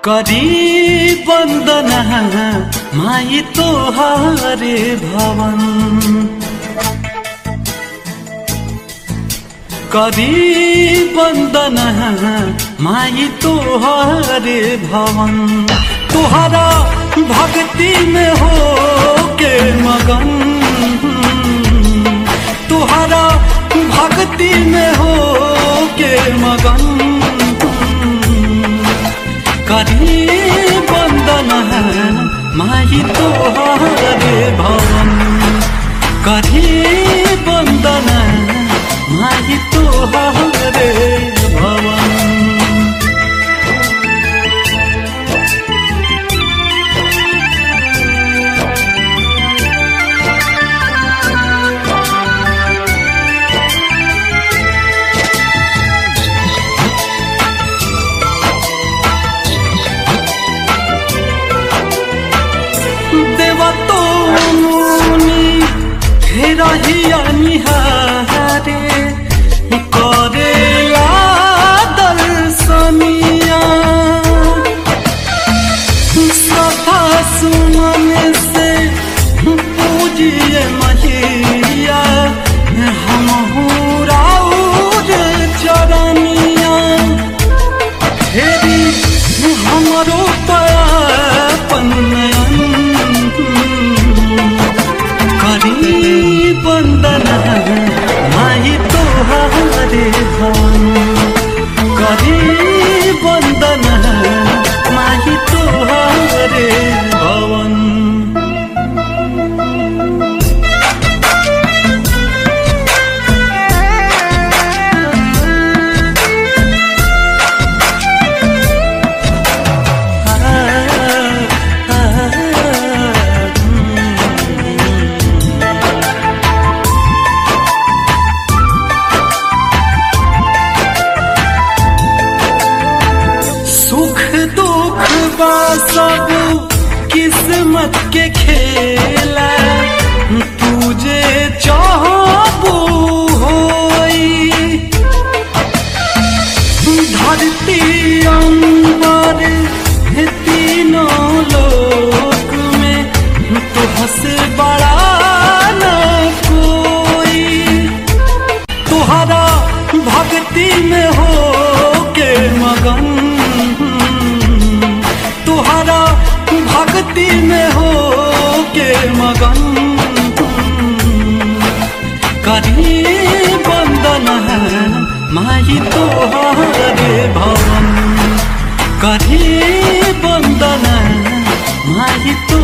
करी वंदना माई तोहारे भवन करी वंदना माई तोहारे भवन तुहरा भक्ति में हो के मगन तुहरा भक्ति में हो के मगन करी वंदना माई तोहारे भवन करी वंदना माई तोहारे भवन देवतो मुनि रहिया निहारे करेला दर्शनिया सफा सुमन से पूजिए मैया हमहू राउर चरनिया फेरी हमरो अपन वंदना माई तोहारे भवन करी वंदना माई तोहारे भवन सब किस्मत के खेला तुझे चाहबू होई धरती अंबर तीनों लोक में तुहसे बड़ा न कोई तुहरा भक्ति में हो के मगन तुहरा भक्ति में हो के मगन करी वंदना माई तोहारे भवन करी वंदना माई